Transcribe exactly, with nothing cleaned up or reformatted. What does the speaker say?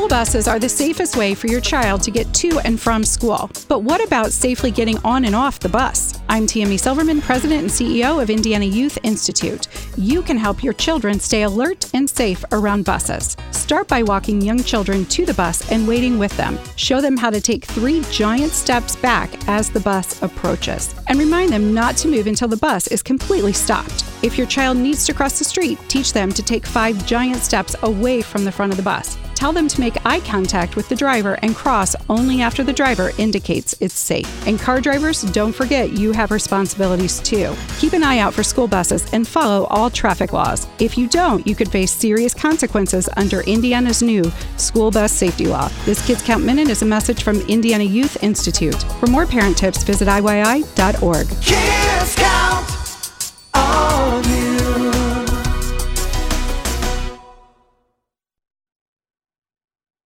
School buses are the safest way for your child to get to and from school. But what about safely getting on and off the bus? I'm Tammy Silverman, President and C E O of Indiana Youth Institute. You can help your children stay alert and safe around buses. Start by walking young children to the bus and waiting with them. Show them how to take three giant steps back as the bus approaches. And remind them not to move until the bus is completely stopped. If your child needs to cross the street, teach them to take five giant steps away from the front of the bus. Tell them to make eye contact with the driver and cross only after the driver indicates it's safe. And car drivers, don't forget you have responsibilities too. Keep an eye out for school buses and follow all traffic laws. If you don't, you could face serious consequences under Indiana's new school bus safety law. This Kids Count Minute is a message from Indiana Youth Institute. For more parent tips, visit I Y I dot org. Kids